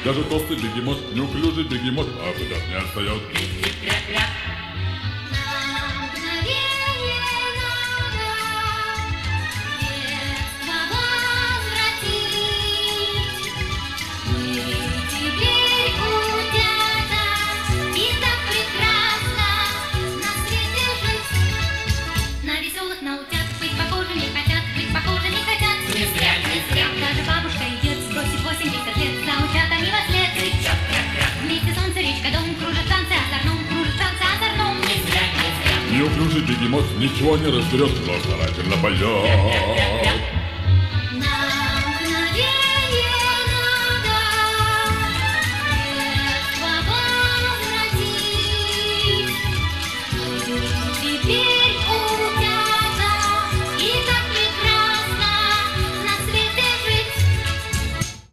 Даже толстый бегемот, неуклюжий бегемот, а куда не отстает. Неуклюжий бегемот ничего не разберет, но старательно поет.